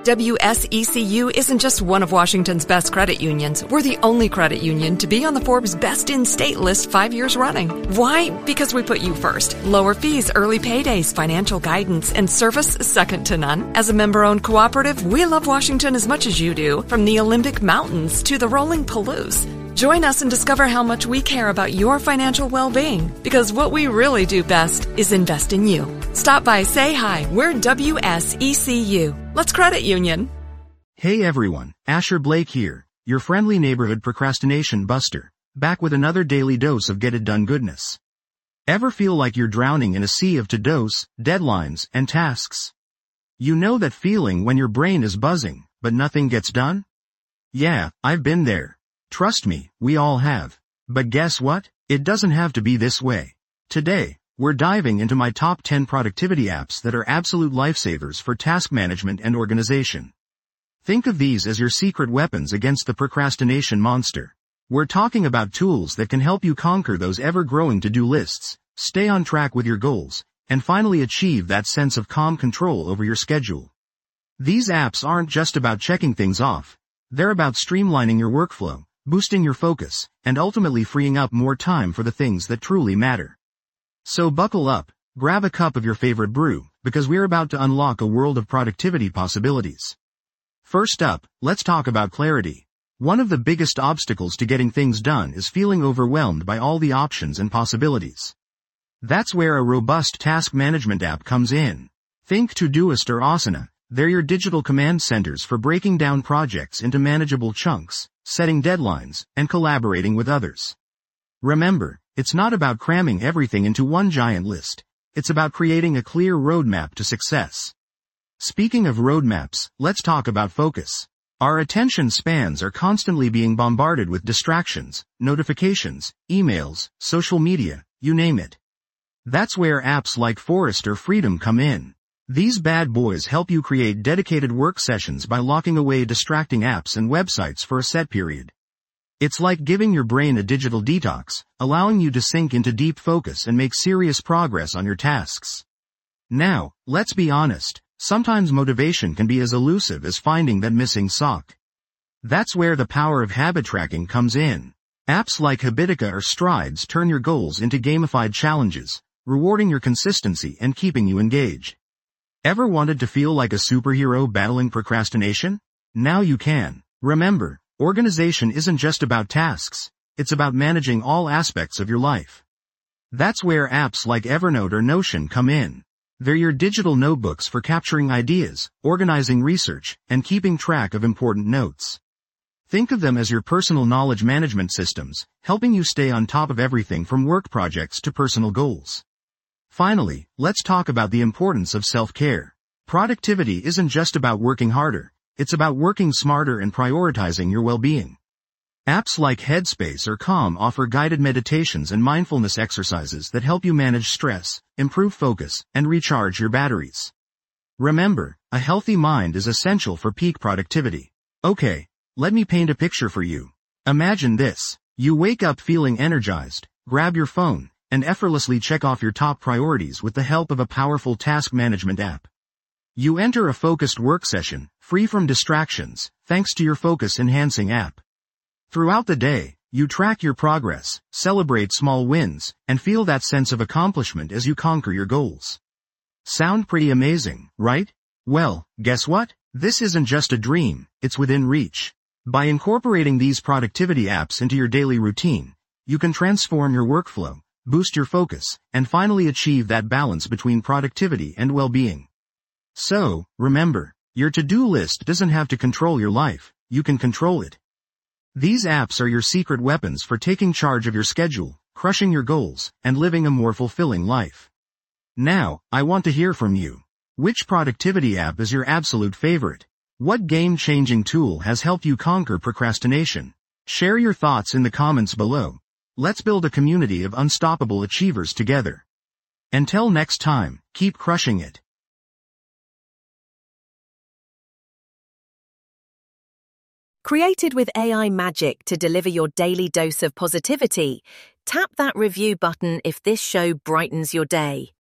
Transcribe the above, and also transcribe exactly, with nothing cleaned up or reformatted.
W S E C U isn't just one of Washington's best credit unions. We're the only credit union to be on the Forbes Best in State list five years running. Why? Because we put you first. Lower fees, early paydays, financial guidance, and service second to none. As a member-owned cooperative, we love Washington as much as you do, from the Olympic Mountains to the rolling Palouse. Join us and discover how much we care about your financial well-being, because what we really do best is invest in you. Stop by, say hi. We're W S E C U. Let's credit union. Hey everyone, Asher Blake here, your friendly neighborhood procrastination buster, back with another daily dose of get-it-done goodness. Ever feel like you're drowning in a sea of to-dos, deadlines, and tasks? You know that feeling when your brain is buzzing, but nothing gets done? Yeah, I've been there. Trust me, we all have. But guess what? It doesn't have to be this way. Today, we're diving into my top ten productivity apps that are absolute lifesavers for task management and organization. Think of these as your secret weapons against the procrastination monster. We're talking about tools that can help you conquer those ever-growing to-do lists, stay on track with your goals, and finally achieve that sense of calm control over your schedule. These apps aren't just about checking things off. They're about streamlining your workflow, boosting your focus, and ultimately freeing up more time for the things that truly matter. So buckle up, grab a cup of your favorite brew, because we're about to unlock a world of productivity possibilities. First up, let's talk about clarity. One of the biggest obstacles to getting things done is feeling overwhelmed by all the options and possibilities. That's where a robust task management app comes in. Think Todoist or Asana. They're your digital command centers for breaking down projects into manageable chunks, setting deadlines, and collaborating with others. Remember, it's not about cramming everything into one giant list. It's about creating a clear roadmap to success. Speaking of roadmaps, let's talk about focus. Our attention spans are constantly being bombarded with distractions, notifications, emails, social media, you name it. That's where apps like Forest or Freedom come in. These bad boys help you create dedicated work sessions by locking away distracting apps and websites for a set period. It's like giving your brain a digital detox, allowing you to sink into deep focus and make serious progress on your tasks. Now, let's be honest, sometimes motivation can be as elusive as finding that missing sock. That's where the power of habit tracking comes in. Apps like Habitica or Strides turn your goals into gamified challenges, rewarding your consistency and keeping you engaged. Ever wanted to feel like a superhero battling procrastination? Now you can. Remember, organization isn't just about tasks, it's about managing all aspects of your life. That's where apps like Evernote or Notion come in. They're your digital notebooks for capturing ideas, organizing research, and keeping track of important notes. Think of them as your personal knowledge management systems, helping you stay on top of everything from work projects to personal goals. Finally, let's talk about the importance of self-care. Productivity isn't just about working harder, it's about working smarter and prioritizing your well-being. Apps like Headspace or Calm offer guided meditations and mindfulness exercises that help you manage stress, improve focus, and recharge your batteries. Remember, a healthy mind is essential for peak productivity. Okay, let me paint a picture for you. Imagine this. You wake up feeling energized, grab your phone, and effortlessly check off your top priorities with the help of a powerful task management app. You enter a focused work session, free from distractions, thanks to your focus-enhancing app. Throughout the day, you track your progress, celebrate small wins, and feel that sense of accomplishment as you conquer your goals. Sound pretty amazing, right? Well, guess what? This isn't just a dream, it's within reach. By incorporating these productivity apps into your daily routine, you can transform your workflow, boost your focus, and finally achieve that balance between productivity and well-being. So, remember, your to-do list doesn't have to control your life, you can control it. These apps are your secret weapons for taking charge of your schedule, crushing your goals, and living a more fulfilling life. Now, I want to hear from you. Which productivity app is your absolute favorite? What game-changing tool has helped you conquer procrastination? Share your thoughts in the comments below. Let's build a community of unstoppable achievers together. Until next time, keep crushing it. Created with A I magic to deliver your daily dose of positivity, tap that review button if this show brightens your day.